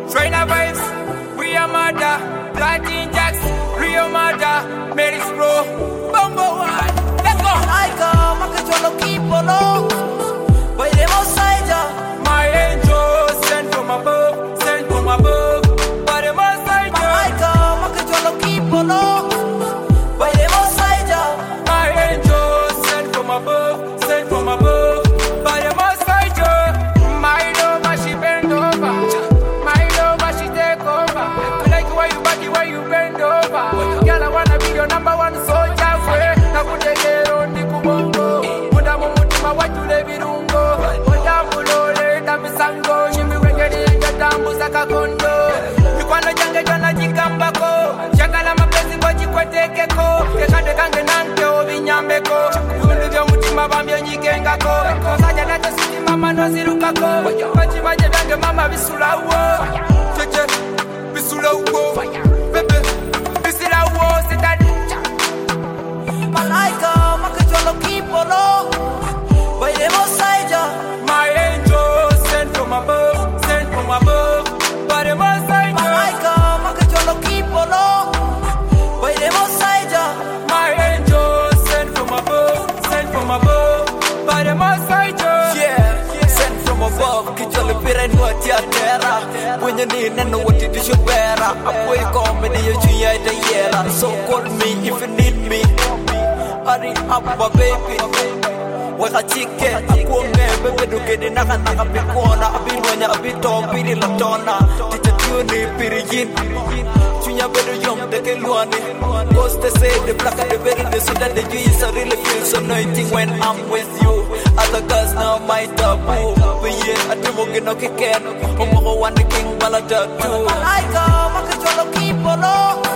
Trainer vibes, we are murder. Platin Jacks, Rio Murder. Mary's Pro, Bumbo One. Let's go. I come, I can follow people long. But they must side ya. My angel sent from above, sent from above. But they must side ya. I come, I can follow people long. But they must side ya. My angel sent from above, sent from above. But they must side ya. My lover, she bend over. My lover, she take over. I like why you body, why you bend over. Girl, I wanna be your number one soldier. Na kutegero ndi kubongo. Muda mumutima watu le virungo. Muda mulole da misango. Shimi wengeri ya tambu saka kondo. Mikwano jange jona jikambako. Shakala mapenzi boji kwetekeko. Kekande kange nante obinyambeko. Yundu vya mutima bambyo nyikengako. Kosaja nacho siti mama nozirukako. Bachi baje vyange mama visula uo. Cheche visula uo. Bebe visula uo. Sitadi Malaika, I can follow people long. But they must side ya. my angel sent from above, sent from above. But they must side ya. Malaika, I can follow people long. But they must side ya. My angel sent from above, sent from above. But they must side ya. Yeah, sent from above. Kichwa pira ni watia terra. When you need to know what it is you better. I wake up and you see the yellow. So call me if you need me. Hurry up, my baby. Waka chike, akuonge, bebe dukeni naka pikona. Abinwanya, abito, piri latona. Tita tuni, piri yin. Chunya bedo yom, deke luani. Ghost they say, the black and the berry, the so that the G's I really feel so anointing when I'm with you. Other girls now my taboo. But yeah, I do moge no kicken. Umoko one the king balada too. I come, I can follow people long.